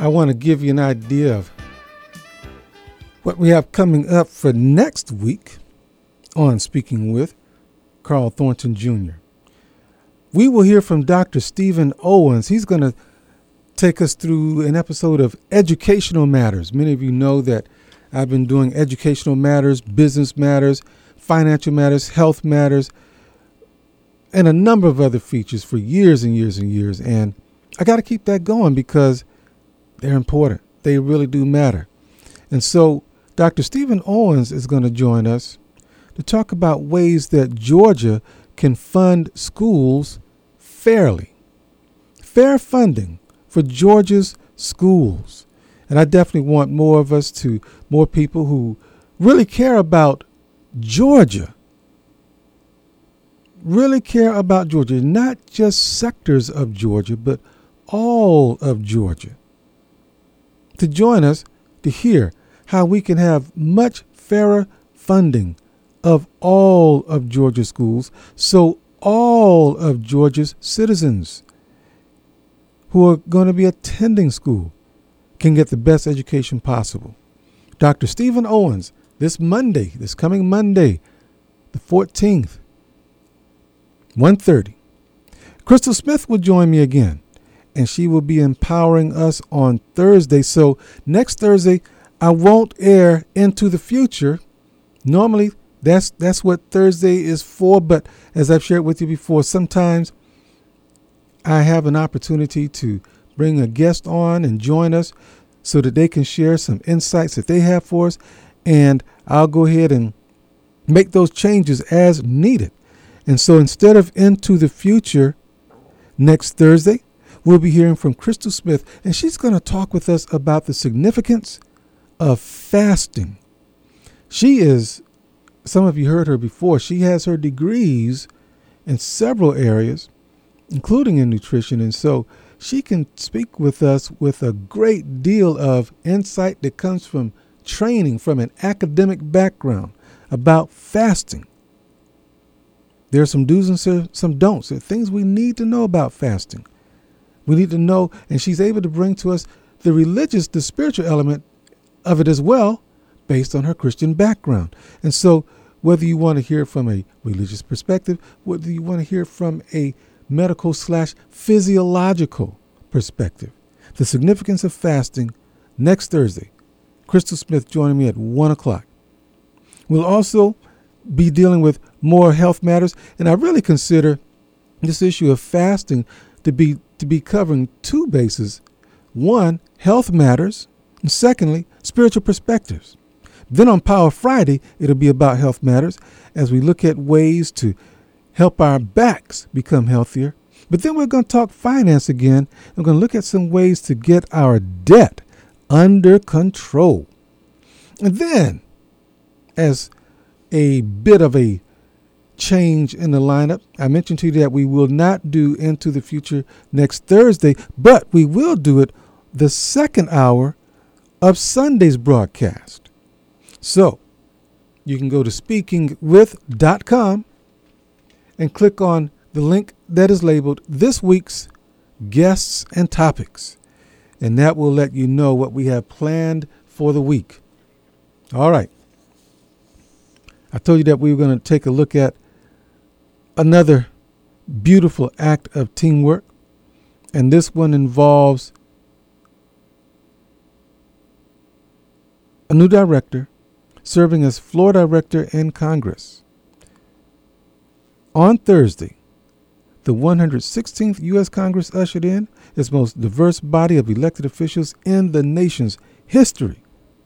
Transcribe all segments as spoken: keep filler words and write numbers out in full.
I want to give you an idea of what we have coming up for next week on Speaking with Carl Thornton Junior We will hear from Doctor Stephen Owens. He's going to take us through an episode of Educational Matters. Many of you know that I've been doing educational matters, business matters, financial matters, health matters, and a number of other features for years and years and years. And I got to keep that going because they're important. They really do matter. And so Doctor Stephen Owens is going to join us to talk about ways that Georgia can fund schools fairly. Fair funding for Georgia's schools. And I definitely want more of us to, more people who really care about Georgia, really care about Georgia, not just sectors of Georgia, but all of Georgia, to join us to hear how we can have much fairer funding of all of Georgia's schools so all of Georgia's citizens who are going to be attending school can get the best education possible. Doctor Stephen Owens, this Monday, this coming Monday, the fourteenth, one thirty. Crystal Smith will join me again, and she will be empowering us on Thursday. So next Thursday, I won't air Into the Future. Normally, that's that's what Thursday is for, but as I've shared with you before, sometimes I have an opportunity to bring a guest on and join us so that they can share some insights that they have for us, and I'll go ahead and make those changes as needed. And so instead of Into the Future next Thursday, we'll be hearing from Crystal Smith, and she's going to talk with us about the significance of fasting. She is, some of you heard her before, she has her degrees in several areas, including in nutrition, and so she can speak with us with a great deal of insight that comes from training from an academic background about fasting. There are some do's and some don'ts, there are things we need to know about fasting. We need to know, and she's able to bring to us the religious, the spiritual element of it as well, based on her Christian background. And so whether you want to hear from a religious perspective, whether you want to hear from a medical slash physiological perspective, the significance of fasting next Thursday. Crystal Smith joining me at one o'clock. We'll also be dealing with more health matters, and I really consider this issue of fasting to be to be covering two bases. One, health matters, and secondly, spiritual perspectives. Then on Power Friday, it'll be about health matters as we look at ways to help our backs become healthier. But then we're going to talk finance again. We're going to look at some ways to get our debt under control. And then, as a bit of a change in the lineup, I mentioned to you that we will not do Into the Future next Thursday, but we will do it the second hour of Sunday's broadcast. So you can go to speaking with dot com and click on the link that is labeled This Week's Guests and Topics, and that will let you know what we have planned for the week. All right. I told you that we were going to take a look at another beautiful act of teamwork, and this one involves a new director serving as floor director in Congress. On Thursday, the one hundred sixteenth U S Congress ushered in its most diverse body of elected officials in the nation's history.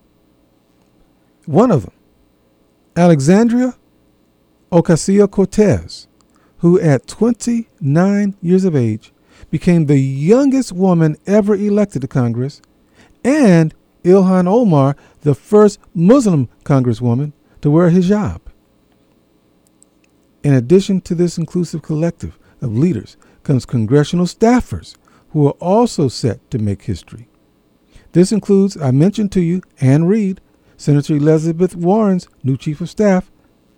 One of them, Alexandria Ocasio-Cortez, who at twenty-nine years of age became the youngest woman ever elected to Congress, and Ilhan Omar, the first Muslim congresswoman to wear a hijab. In addition to this inclusive collective of leaders comes congressional staffers who are also set to make history. This includes, I mentioned to you, Ann Reed, Senator Elizabeth Warren's new chief of staff.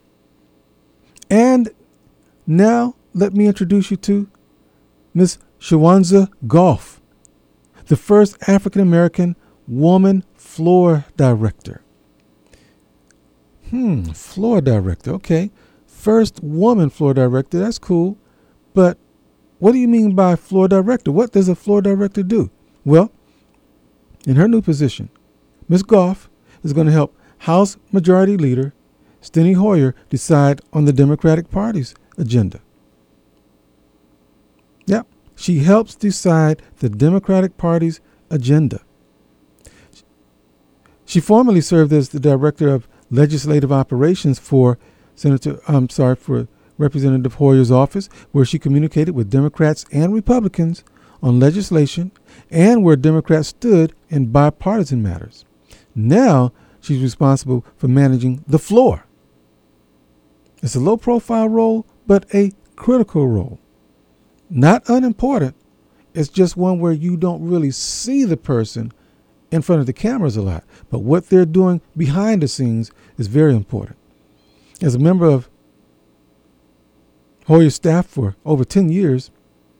And now let me introduce you to Miss Shawanza Goff, the first African-American woman floor director. Hmm, floor director, okay. First woman floor director, that's cool. But what do you mean by floor director? What does a floor director do? Well, in her new position, Miz Goff is going to help House Majority Leader Steny Hoyer decide on the Democratic Party's agenda. Yep, she helps decide the Democratic Party's agenda. She formerly served as the Director of Legislative Operations for Senator, I'm sorry, for Representative Hoyer's office, where she communicated with Democrats and Republicans on legislation and where Democrats stood in bipartisan matters. Now she's responsible for managing the floor. It's a low-profile role, but a critical role. Not unimportant. It's just one where you don't really see the person in front of the cameras a lot. But what they're doing behind the scenes is very important. As a member of Hoyer's staff for over ten years,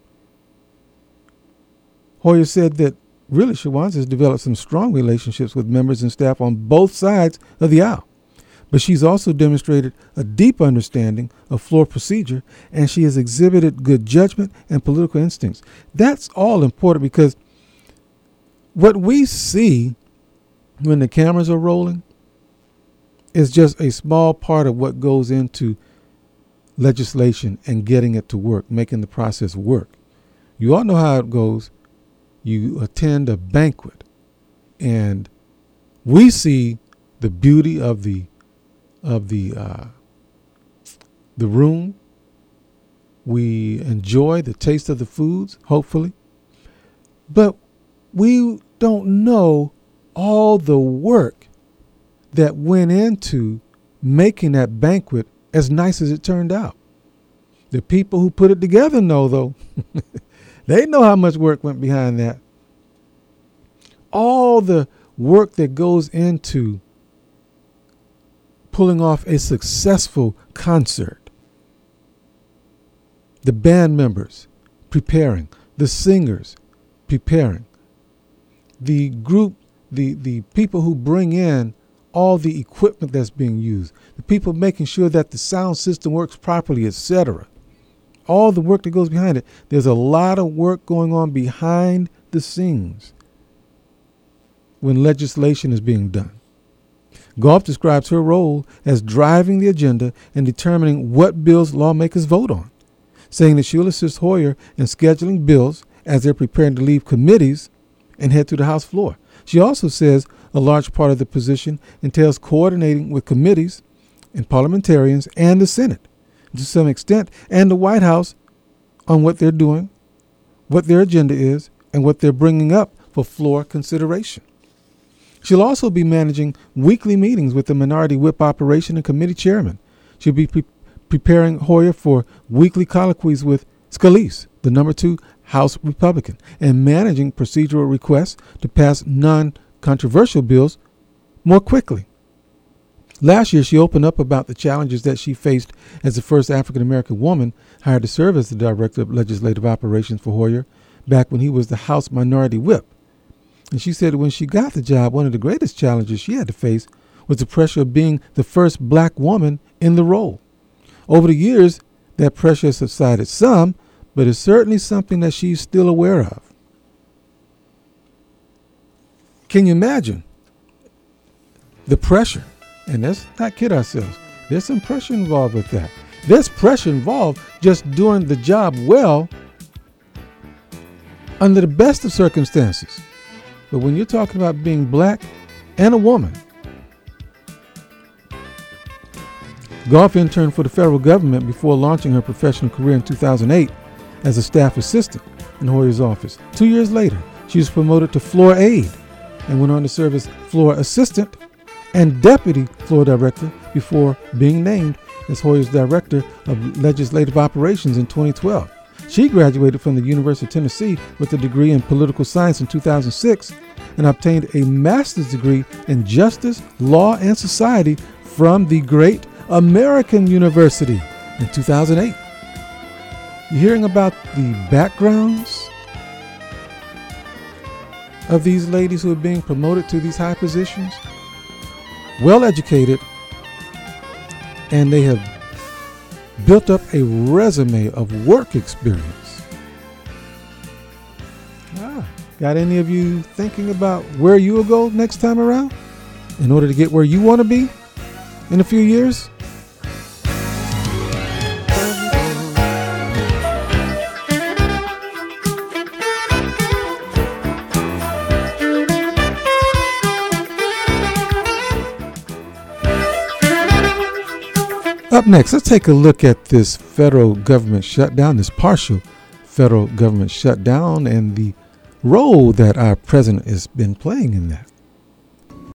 Hoyer said that really Shawanda has developed some strong relationships with members and staff on both sides of the aisle. But she's also demonstrated a deep understanding of floor procedure, and she has exhibited good judgment and political instincts. That's all important because what we see when the cameras are rolling is just a small part of what goes into legislation and getting it to work, making the process work. You all know how it goes. You attend a banquet, and we see the beauty of the of the uh, the room. We enjoy the taste of the foods, hopefully, but we don't know all the work that went into making that banquet as nice as it turned out. The people who put it together know, though. They know how much work went behind that. All the work that goes into pulling off a successful concert. The band members preparing, the singers preparing, the group, the, the people who bring in all the equipment that's being used, the people making sure that the sound system works properly, et cetera. All the work that goes behind it. There's a lot of work going on behind the scenes when legislation is being done. Goff describes her role as driving the agenda and determining what bills lawmakers vote on, saying that she'll assist Hoyer in scheduling bills as they're preparing to leave committees and head to the House floor. She also says a large part of the position entails coordinating with committees and parliamentarians and the Senate, to some extent, and the White House on what they're doing, what their agenda is, and what they're bringing up for floor consideration. She'll also be managing weekly meetings with the Minority Whip Operation and committee chairman. She'll be pre- preparing Hoyer for weekly colloquies with Scalise, the number two House Republican, and managing procedural requests to pass non-controversial bills more quickly. Last year, she opened up about the challenges that she faced as the first African-American woman hired to serve as the Director of Legislative Operations for Hoyer back when he was the House Minority Whip. And she said when she got the job, one of the greatest challenges she had to face was the pressure of being the first black woman in the role. Over the years, that pressure has subsided some, but it's certainly something that she's still aware of. Can you imagine the pressure? And let's not kid ourselves. There's some pressure involved with that. There's pressure involved just doing the job well under the best of circumstances. But when you're talking about being black and a woman, Goff interned for the federal government before launching her professional career in two thousand eight as a staff assistant in Hoyer's office. Two years later, she was promoted to floor aide and went on to serve as floor assistant and deputy floor director before being named as Hoyer's Director of Legislative Operations in twenty twelve. She graduated from the University of Tennessee with a degree in political science in two thousand six and obtained a master's degree in justice, law, and society from the Great American University in two thousand eight. You hearing about the backgrounds of these ladies who are being promoted to these high positions, well educated, and they have built up a resume of work experience. Ah, got any of you thinking about where you will go next time around in order to get where you want to be in a few years? Up next, let's take a look at this federal government shutdown, this partial federal government shutdown, and the role that our president has been playing in that.